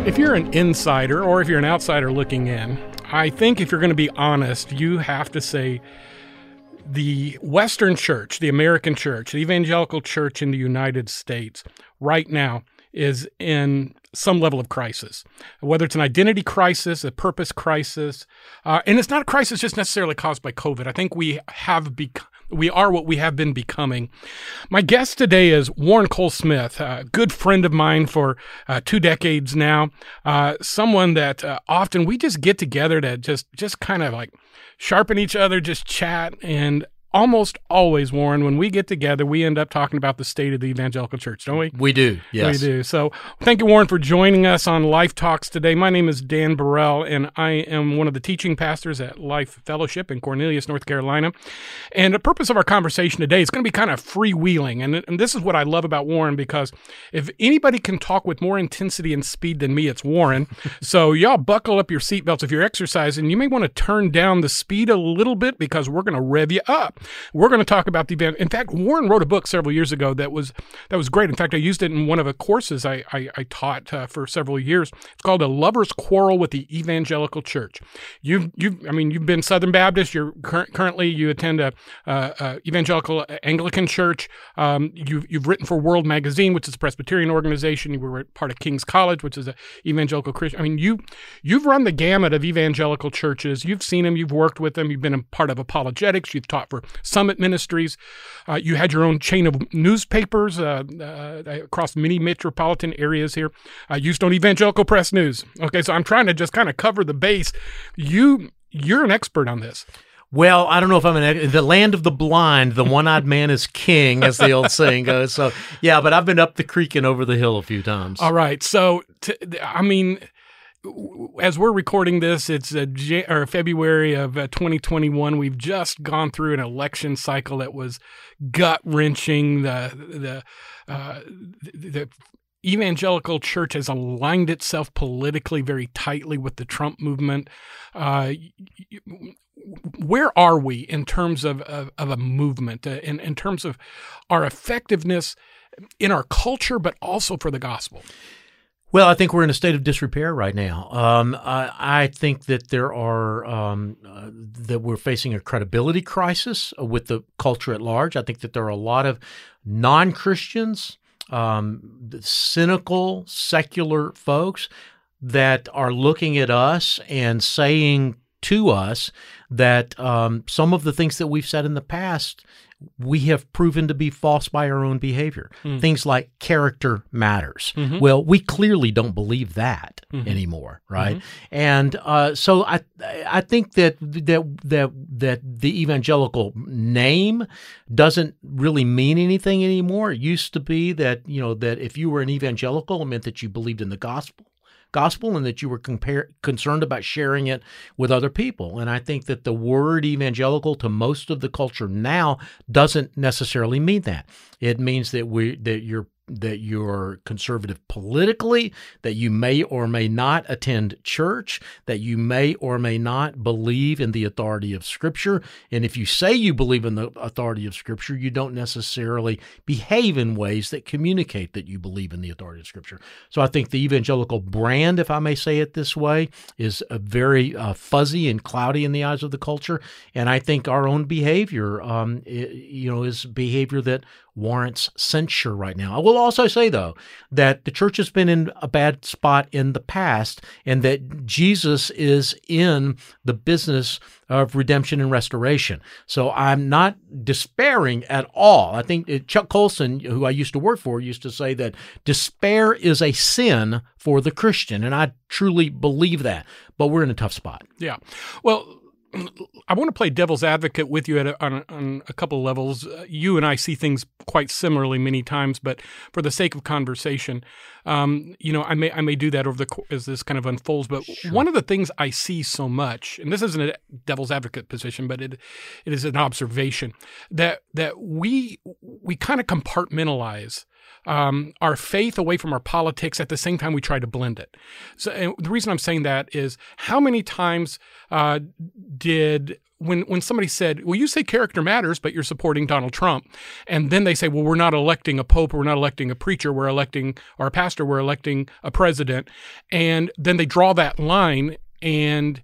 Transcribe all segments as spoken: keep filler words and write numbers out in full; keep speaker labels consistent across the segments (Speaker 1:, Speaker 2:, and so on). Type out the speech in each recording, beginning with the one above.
Speaker 1: If you're an insider or if you're an outsider looking in, I think if you're going to be honest, you have to say the Western church, the American church, the evangelical church in the United States right now is in some level of crisis, whether it's an identity crisis, a purpose crisis. Uh, and it's not a crisis just necessarily caused by COVID. I think we have become We are what we have been becoming. My guest today is Warren Cole Smith, a good friend of mine for uh, two decades now, uh, someone that uh, often we just get together to just, just kind of like sharpen each other, just chat. And almost always, Warren, when we get together, we end up talking about the state of the evangelical church, don't we?
Speaker 2: We do, yes.
Speaker 1: We do. So thank you, Warren, for joining us on Life Talks today. My name is Dan Burrell, and I am one of the teaching pastors at Life Fellowship in Cornelius, North Carolina. And the purpose of our conversation today is going to be kind of freewheeling. And, and this is what I love about Warren, because if anybody can talk with more intensity and speed than me, it's Warren. So y'all buckle up your seatbelts if you're exercising. You may want to turn down the speed a little bit because we're going to rev you up. We're going to talk about the event. In fact, Warren wrote a book several years ago that was that was great. In fact, I used it in one of the courses I, I, I taught uh, for several years. It's called A Lover's Quarrel with the Evangelical Church. You've, you've I mean, you've been Southern Baptist. You're cur- currently you attend a, a, a evangelical Anglican church. Um, you've you've written for World Magazine, which is a Presbyterian organization. You were part of King's College, which is a evangelical Christian. I mean, you you've run the gamut of evangelical churches. You've seen them. You've worked with them. You've been a part of apologetics. You've taught for Summit Ministries. Uh, you had your own chain of newspapers uh, uh, across many metropolitan areas here. Uh, you used on Evangelical Press News. Okay, so I'm trying to just kind of cover the base. You, you're an expert on this.
Speaker 2: Well, I don't know if I'm an the land of the blind, the one-eyed man is king, as the old saying goes. So, yeah, but I've been up the creek and over the hill a few times.
Speaker 1: All right. So, t- I mean, as we're recording this, it's a Jan- or February of uh, twenty twenty-one. We've just gone through an election cycle that was gut-wrenching. The the uh, the, the evangelical church has aligned itself politically very tightly with the Trump movement. Uh, where are we in terms of of, of a movement, uh, in in terms of our effectiveness in our culture, but also for the gospel?
Speaker 2: Well, I think we're in a state of disrepair right now. Um, I, I think that there are um, uh, that we're facing a credibility crisis with the culture at large. I think that there are a lot of non-Christians, um, cynical, secular folks that are looking at us and saying to us that um, some of the things that we've said in the past we have proven to be false by our own behavior. Mm. Things like character matters. Mm-hmm. Well, we clearly don't believe that mm-hmm. anymore, right? Mm-hmm. And uh, so I I think that that that that the evangelical name doesn't really mean anything anymore. It used to be that, you know, that if you were an evangelical, it meant that you believed in the gospel. gospel and that you were compare, concerned about sharing it with other people. And I think that the word evangelical to most of the culture now doesn't necessarily mean that. It means that we that you're that you're conservative politically, that you may or may not attend church, that you may or may not believe in the authority of Scripture. And if you say you believe in the authority of Scripture, you don't necessarily behave in ways that communicate that you believe in the authority of Scripture. So I think the evangelical brand, if I may say it this way, is a very uh, fuzzy and cloudy in the eyes of the culture. And I think our own behavior, um, it, you know, is behavior that warrants censure right now. I will also say, though, that the church has been in a bad spot in the past, and that Jesus is in the business of redemption and restoration. So I'm not despairing at all. I think it, Chuck Colson, who I used to work for, used to say that despair is a sin for the Christian, and I truly believe that. But we're in a tough spot.
Speaker 1: Yeah. Well, I want to play devil's advocate with you at a, on, a, on a couple of levels. Uh, you and I see things quite similarly many times, but for the sake of conversation, um, you know, I may I may do that over the as this kind of unfolds. But sure. One of the things I see so much, and this isn't a devil's advocate position, but it it is an observation that that we we kind of compartmentalize um, our faith away from our politics at the same time we try to blend it. So and the reason I'm saying that is how many times uh, did when when somebody said, well, you say character matters, but you're supporting Donald Trump. And then they say, well, we're not electing a pope, we're not electing a preacher, we're electing or a pastor, we're electing a president. And then they draw that line. And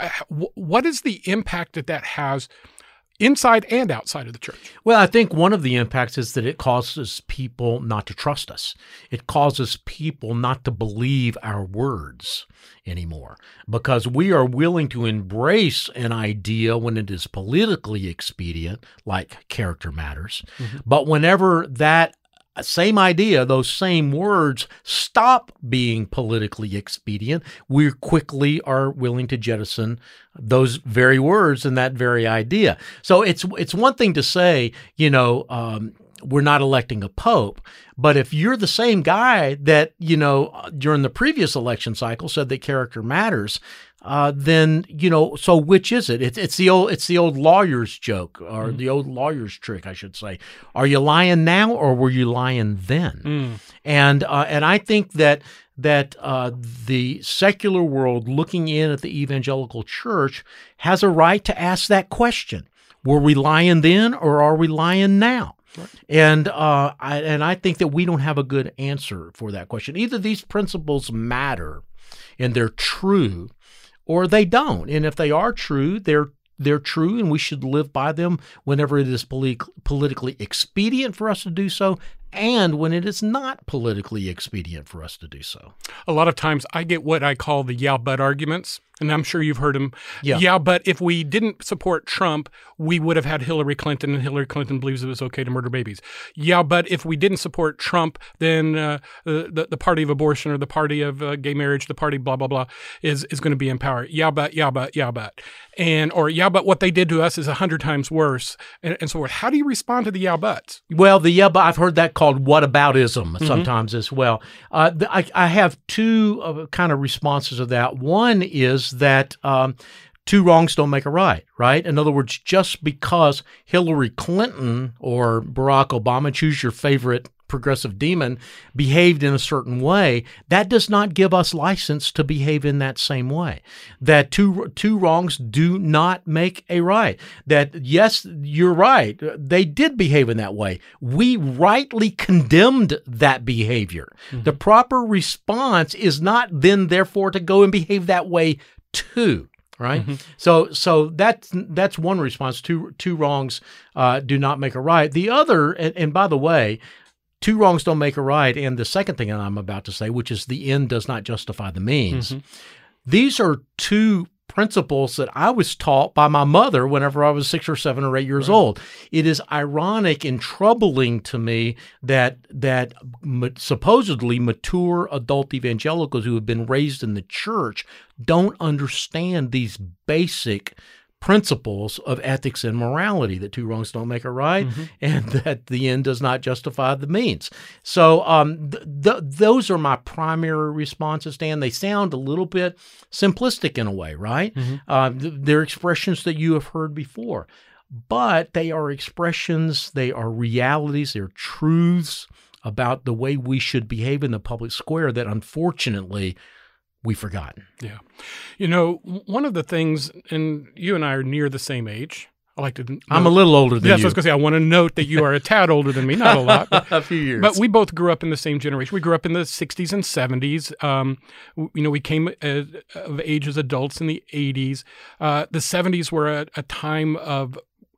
Speaker 1: what is the impact that that has inside and outside of the church?
Speaker 2: Well, I think one of the impacts is that it causes people not to trust us. It causes people not to believe our words anymore because we are willing to embrace an idea when it is politically expedient, like character matters. Mm-hmm. But whenever that same idea, those same words stop being politically expedient, we quickly are willing to jettison those very words and that very idea. So it's it's one thing to say, you know, um, we're not electing a pope, but if you're the same guy that, you know, during the previous election cycle said that character matters, uh, then, you know, so which is it? It's, it's the old it's the old lawyer's joke or mm. the old lawyer's trick, I should say. Are you lying now or were you lying then? Mm. And uh, and I think that that uh, the secular world looking in at the evangelical church has a right to ask that question. Were we lying then or are we lying now? Right. And uh, I, and I think that we don't have a good answer for that question. Either these principles matter and they're true, or they don't. And if they are true, they're they're true, and we should live by them whenever it is polit- politically expedient for us to do so, and when it is not politically expedient for us to do so.
Speaker 1: A lot of times I get what I call the yeah, but arguments, and I'm sure you've heard them.
Speaker 2: Yeah.
Speaker 1: yeah, but if we didn't support Trump, we would have had Hillary Clinton, and Hillary Clinton believes it was okay to murder babies. Yeah, but if we didn't support Trump, then uh, the, the party of abortion or the party of uh, gay marriage, the party blah, blah, blah, is, is going to be in power. Yeah, but, yeah, but, yeah, but. And, or yeah, but what they did to us is a hundred times worse, and, and so forth. How do you respond to the yeah, buts?
Speaker 2: Well, the yeah, but I've heard that called whataboutism sometimes mm-hmm. as well. Uh, the, I, I have two uh, kind of responses to that. One is that um, two wrongs don't make a right, right? In other words, just because Hillary Clinton or Barack Obama, choose your favorite progressive demon, behaved in a certain way, that does not give us license to behave in that same way. That two two wrongs do not make a right. That, yes, you're right, they did behave in that way. We rightly condemned that behavior. Mm-hmm. The proper response is not then, therefore, to go and behave that way too. Right, mm-hmm. so so that's that's one response. Two two wrongs uh, do not make a right. The other, and, and by the way, two wrongs don't make a right. And the second thing that I'm about to say, which is the end does not justify the means. Mm-hmm. These are two principles that I was taught by my mother whenever I was six or seven or eight years right. old. It is ironic and troubling to me that that supposedly mature adult evangelicals who have been raised in the church don't understand these basic principles of ethics and morality, that two wrongs don't make a right, mm-hmm. and that the end does not justify the means. So um, th- th- those are my primary responses, Dan. They sound a little bit simplistic in a way, right? Mm-hmm. Uh, th- they're expressions that you have heard before, but they are expressions, they are realities, they're truths about the way we should behave in the public square that unfortunately we've forgotten.
Speaker 1: Yeah. You know, one of the things, and you and I are near the same age. I like to. Note,
Speaker 2: I'm a little older than
Speaker 1: that's
Speaker 2: you.
Speaker 1: That's what I was going to say. I want to note that you are a tad older than me, not a lot. But,
Speaker 2: a few years.
Speaker 1: But we both grew up in the same generation. We grew up in the sixties and seventies. Um, you know, we came as, of age as adults in the eighties. Uh, the seventies were a, a time of,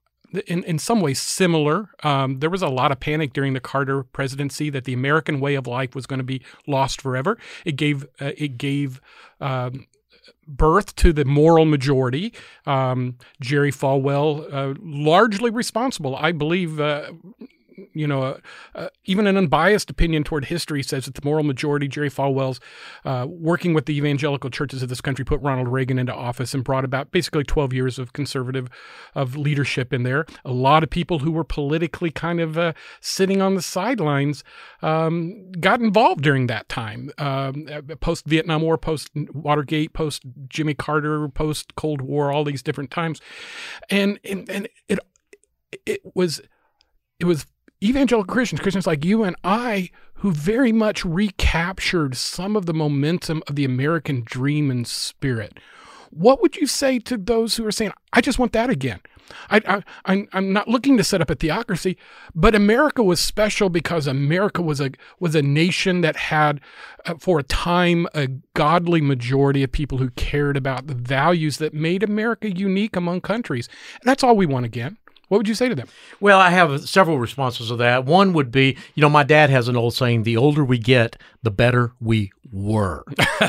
Speaker 1: In, in some ways similar. Um, there was a lot of panic during the Carter presidency that the American way of life was going to be lost forever. It gave uh, it gave um, birth to the moral majority. Um, Jerry Falwell, uh, largely responsible, I believe. Uh, You know, uh, uh, even an unbiased opinion toward history says that the moral majority, Jerry Falwell's, uh, working with the evangelical churches of this country, put Ronald Reagan into office and brought about basically twelve years of conservative of leadership in there. A lot of people who were politically kind of uh, sitting on the sidelines um, got involved during that time, um, post-Vietnam War, post-Watergate, post-Jimmy Carter, post-Cold War, all these different times. And, and, and it, it was, it was, evangelical Christians, Christians like you and I, who very much recaptured some of the momentum of the American dream and spirit. What would you say to those who are saying, I just want that again? I, I, I'm, I'm not looking to set up a theocracy, but America was special because America was a was a nation that had, uh, for a time, a godly majority of people who cared about the values that made America unique among countries. And that's all we want again. What would you say to them?
Speaker 2: Well, I have several responses to that. One would be, you know, my dad has an old saying, the older we get, the better we were.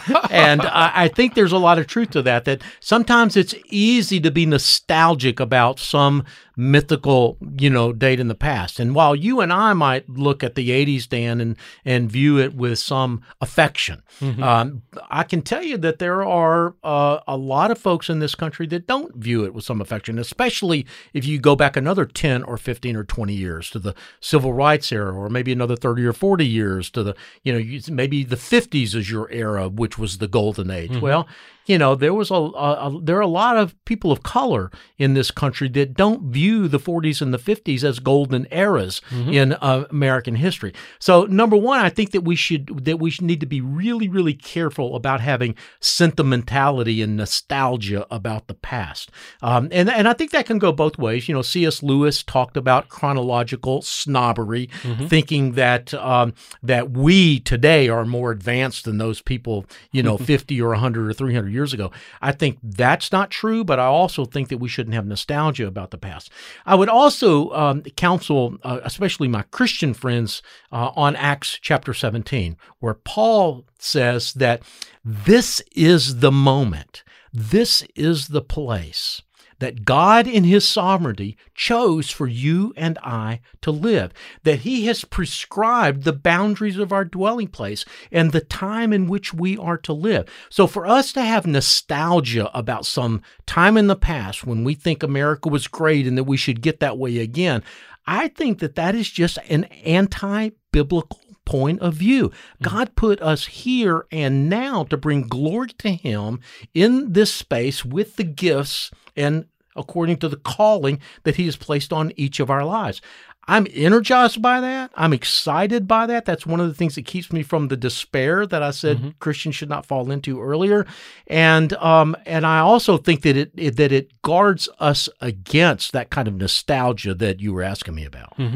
Speaker 2: And I, I think there's a lot of truth to that, that sometimes it's easy to be nostalgic about some mythical, you know, date in the past. And while you and I might look at the eighties, Dan, and, and view it with some affection, mm-hmm. um, I can tell you that there are uh, a lot of folks in this country that don't view it with some affection, especially if you go back another ten or fifteen or twenty years to the civil rights era, or maybe another thirty or forty years to the, you know, maybe the fifties is your era, which was the golden age. Mm-hmm. Well, you know, there was a, a, a there are a lot of people of color in this country that don't view the forties and the fifties as golden eras mm-hmm. in uh, American history. So, number one, I think that we should that we should need to be really, really careful about having sentimentality and nostalgia about the past. Um, and and I think that can go both ways. You know, C S. Lewis talked about chronological snobbery, mm-hmm. thinking that um, that we today are more advanced than those people, you know, fifty or one hundred or three hundred years ago. I think that's not true, but I also think that we shouldn't have nostalgia about the past. I would also um, counsel, uh, especially my Christian friends, uh, on Acts chapter seventeen, where Paul says that this is the moment, this is the place that God in his sovereignty chose for you and I to live, that he has prescribed the boundaries of our dwelling place and the time in which we are to live. So for us to have nostalgia about some time in the past when we think America was great and that we should get that way again, I think that that is just an anti-biblical point of view. God put us here and now to bring glory to him in this space with the gifts and according to the calling that he has placed on each of our lives. I'm energized by that. I'm excited by that. That's one of the things that keeps me from the despair that I said mm-hmm. Christians should not fall into earlier. And um, and I also think that it, it that it guards us against that kind of nostalgia that you were asking me about.
Speaker 1: Mm-hmm.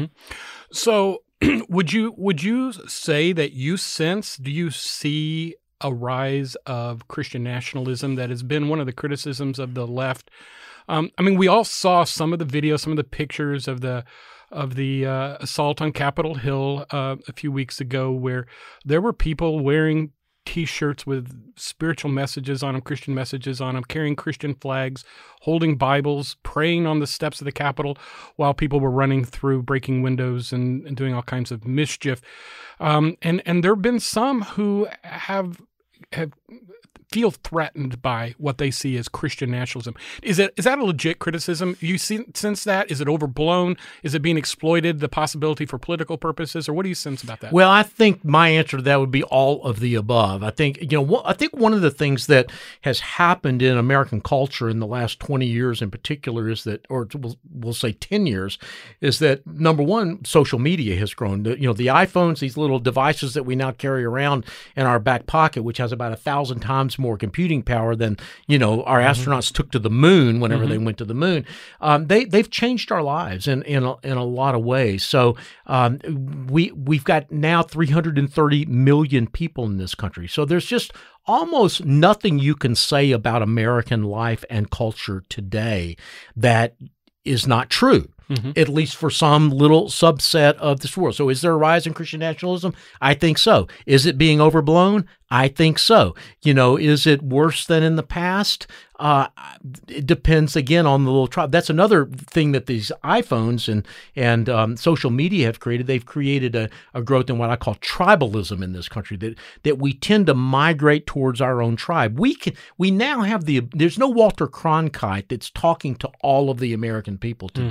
Speaker 1: So would you would you say that you sense, do you see a rise of Christian nationalism that has been one of the criticisms of the left? Um, I mean, we all saw some of the videos, some of the pictures of the of the uh, assault on Capitol Hill uh, a few weeks ago, where there were people wearing T-shirts with spiritual messages on them, Christian messages on them, carrying Christian flags, holding Bibles, praying on the steps of the Capitol while people were running through, breaking windows and, and doing all kinds of mischief. Um, and and there have been some who have have. feel threatened by what they see as Christian nationalism. Is it is that a legit criticism? You see, sense that? Is it overblown? Is it being exploited, the possibility for political purposes? Or what do you sense about that?
Speaker 2: Well, I think my answer to that would be all of the above. I think, you know, I think one of the things that has happened in American culture in the last twenty years in particular is that, or we'll, we'll say ten years, is that, number one, social media has grown. The, you know, the iPhones, these little devices that we now carry around in our back pocket, which has about a thousand times more computing power than, you know, our astronauts mm-hmm. took to the moon whenever mm-hmm. they went to the moon. Um, they they've changed our lives in in a, in a lot of ways. So um, we we've got now three hundred thirty million people in this country. So there's just almost nothing you can say about American life and culture today that is not true. Mm-hmm. At least for some little subset of this world. So is there a rise in Christian nationalism? I think so. Is it being overblown? I think so. You know, is it worse than in the past? Uh, it depends, again, on the little tribe. That's another thing that these iPhones and and um, social media have created. They've created a, a growth in what I call tribalism in this country, that that we tend to migrate towards our own tribe. We can, we now have the, there's no Walter Cronkite that's talking to all of the American people today, mm-hmm.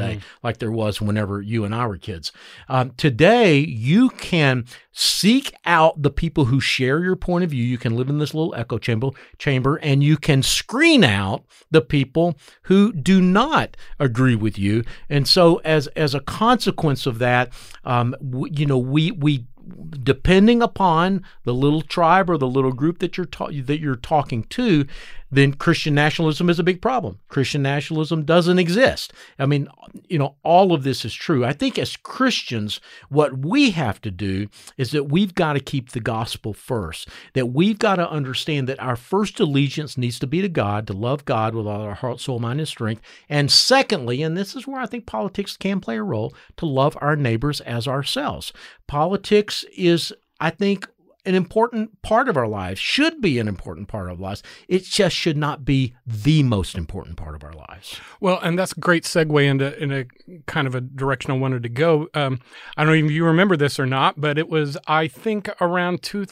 Speaker 2: like there was whenever you and I were kids. Um, today, you can seek out the people who share your point of view. You can live in this little echo chamber, chamber, and you can screen out the people who do not agree with you. And so, as as a consequence of that, um, w- you know, we we. depending upon the little tribe or the little group that you're ta- that you're talking to, then Christian nationalism is a big problem. Christian nationalism doesn't exist. I mean, you know, all of this is true. I think as Christians, what we have to do is that we've got to keep the gospel first, that we've got to understand that our first allegiance needs to be to God, to love God with all our heart, soul, mind, and strength. And secondly, and this is where I think politics can play a role, to love our neighbors as ourselves. Politics is, I think, an important part of our lives, should be an important part of our lives. It just should not be the most important part of our lives.
Speaker 1: Well, and that's a great segue into in a kind of a direction I wanted to go. Um, I don't know if you remember this or not, but it was, I think, around two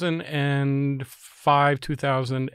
Speaker 1: thousand five, two thousand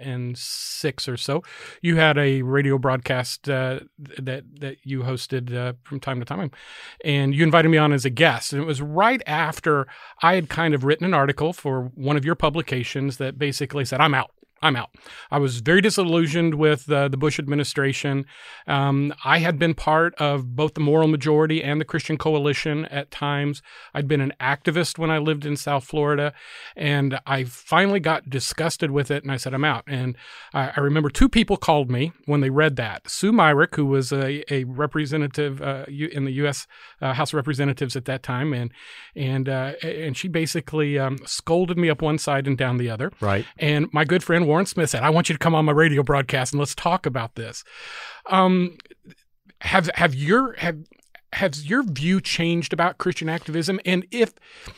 Speaker 1: six or so. You had a radio broadcast uh, that that you hosted uh, from time to time, and you invited me on as a guest. And it was right after I had kind of written an article for one of your publications that basically said, I'm out. I'm out. I was very disillusioned with uh, the Bush administration. Um, I had been part of both the Moral Majority and the Christian Coalition at times. I'd been an activist when I lived in South Florida, and I finally got disgusted with it, and I said, I'm out. And I, I remember two people called me when they read that. Sue Myrick, who was a, a representative uh, in the U S Uh, House of Representatives at that time, and and uh, and she basically um, scolded me up one side and down the other.
Speaker 2: Right.
Speaker 1: And my good friend Warren Smith said, I want you to come on my radio broadcast and let's talk about this. Um, have have your have has your view changed about Christian activism? And if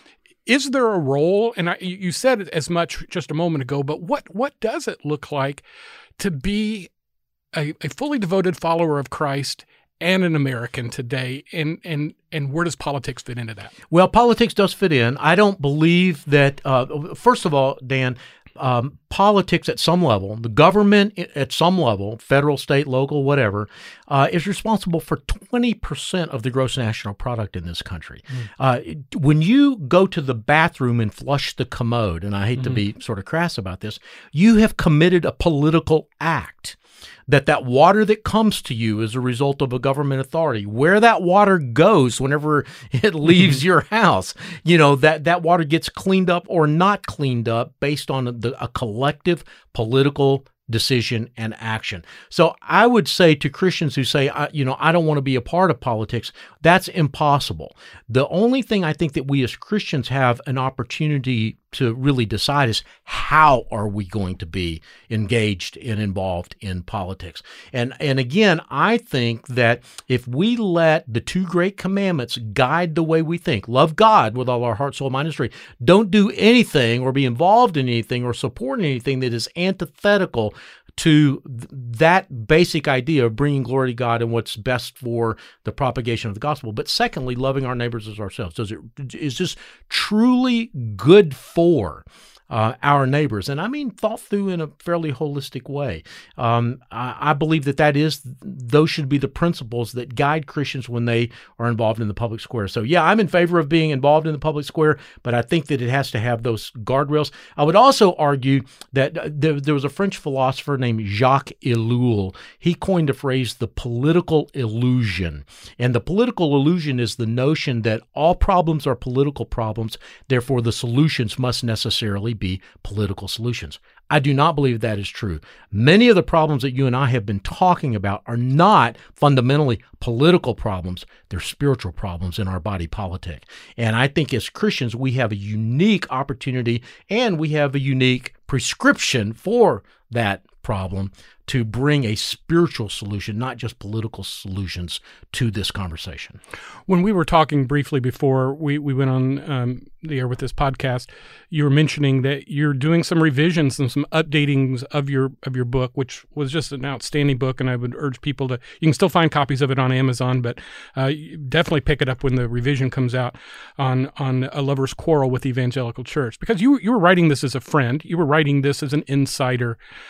Speaker 1: is there a role? And I, you said it as much just a moment ago, but what what does it look like to be a, a fully devoted follower of Christ and an American today, and and and where does politics fit into that?
Speaker 2: Well, politics does fit in. I don't believe that. Uh, first of all, Dan, um, politics at some level, the government at some level, federal, state, local, whatever, uh, is responsible for twenty percent of the gross national product in this country. Mm. Uh, when you go to the bathroom and flush the commode, and I hate mm-hmm. to be sort of crass about this, you have committed a political act. That that water that comes to you is a result of a government authority. Where that water goes whenever it leaves your house, you know, that, that water gets cleaned up or not cleaned up based on the, a collective political decision and action. So I would say to Christians who say, I, you know, I don't want to be a part of politics, that's impossible. The only thing I think that we as Christians have an opportunity to really decide is how are we going to be engaged and involved in politics. And and again, I think that if we let the two great commandments guide the way we think, love God with all our heart, soul, mind, and strength, don't do anything or be involved in anything or support anything that is antithetical to th- that basic idea of bringing glory to God and what's best for the propagation of the gospel. But secondly, loving our neighbors as ourselves. Does it, is this truly good for uh, our neighbors? And I mean thought through in a fairly holistic way. Um, I, I believe that that is, those should be the principles that guide Christians when they are involved in the public square. So yeah, I'm in favor of being involved in the public square, but I think that it has to have those guardrails. I would also argue that there, there was a French philosopher named Jacques Ellul. He coined a phrase, the political illusion. And the political illusion is the notion that all problems are political problems, therefore the solutions must necessarily be political solutions. I do not believe that is true. Many of the problems that you and I have been talking about are not fundamentally political problems. They're spiritual problems in our body politic. And I think as Christians, we have a unique opportunity and we have a unique prescription for that problem to bring a spiritual solution, not just political solutions, to this conversation.
Speaker 1: When we were talking briefly before we, we went on um, the air with this podcast, you were mentioning that you're doing some revisions and some updatings of your of your book, which was just an outstanding book, and I would urge people to, you can still find copies of it on Amazon, but uh, definitely pick it up when the revision comes out on, on A Lover's Quarrel with the Evangelical Church, because you, you were writing this as a friend, you were writing this as an insider. Uh,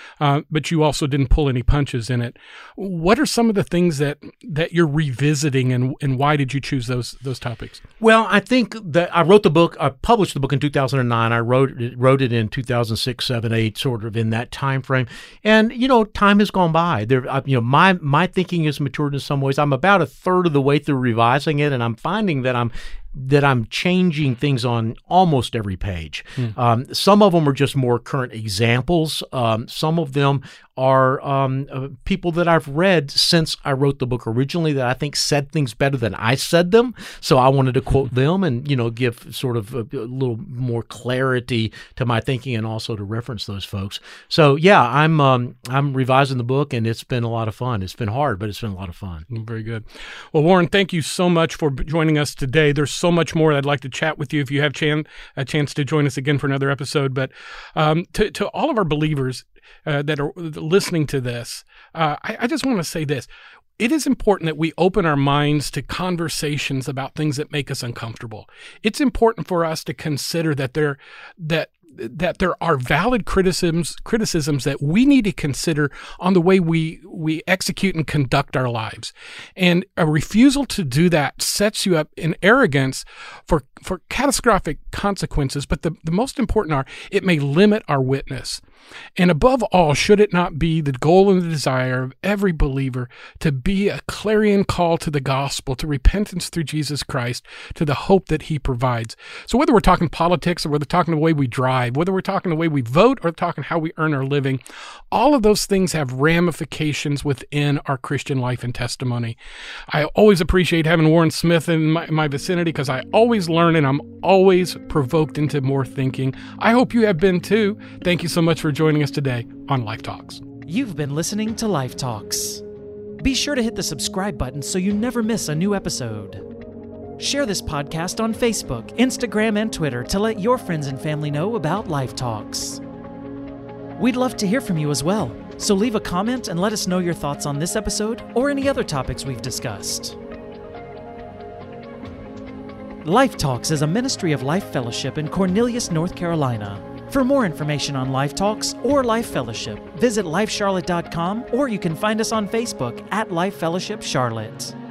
Speaker 1: but you also didn't pull any punches in it. What are some of the things that, that you're revisiting, and, and why did you choose those those topics?
Speaker 2: Well, I think that I wrote the book, I published the book in two thousand nine. I wrote it, wrote it in two thousand six, seven, eight, sort of in that time frame. And, you know, time has gone by. There, you know, my, my thinking has matured in some ways. I'm about a third of the way through revising it, and I'm finding that I'm that I'm changing things on almost every page. Mm. Um, some of them are just more current examples. Um, some of them are um, uh, people that I've read since I wrote the book originally that I think said things better than I said them. So I wanted to quote them and, you know, give sort of a, a little more clarity to my thinking and also to reference those folks. So yeah, I'm um, I'm revising the book, and it's been a lot of fun. It's been hard, but it's been a lot of fun.
Speaker 1: Very good. Well, Warren, thank you so much for joining us today. There's so much more I'd like to chat with you if you have chan- a chance to join us again for another episode. But um, to, to all of our believers uh, that are listening to this, uh, I, I just want to say this. It is important that we open our minds to conversations about things that make us uncomfortable. It's important for us to consider that there that that there are valid criticisms criticisms that we need to consider on the way we we execute and conduct our lives. And a refusal to do that sets you up in arrogance for for catastrophic consequences. But the, the most important are, it may limit our witness. And above all, should it not be the goal and the desire of every believer to be a clarion call to the gospel, to repentance through Jesus Christ, to the hope that he provides? So whether we're talking politics, or whether we're talking the way we drive, whether we're talking the way we vote, or talking how we earn our living, all of those things have ramifications within our Christian life and testimony. I always appreciate having Warren Smith in my, my vicinity, because I always learn and I'm always provoked into more thinking. I hope you have been too. Thank you so much for joining us today on Life Talks.
Speaker 3: You've been listening to Life Talks. Be sure to hit the subscribe button so you never miss a new episode. Share this podcast on Facebook, Instagram, and Twitter to let your friends and family know about Life Talks. We'd love to hear from you as well, so leave a comment and let us know your thoughts on this episode or any other topics we've discussed. Life Talks is a ministry of Life Fellowship in Cornelius, North Carolina. For more information on Life Talks or Life Fellowship, visit life charlotte dot com, or you can find us on Facebook at Life Fellowship Charlotte.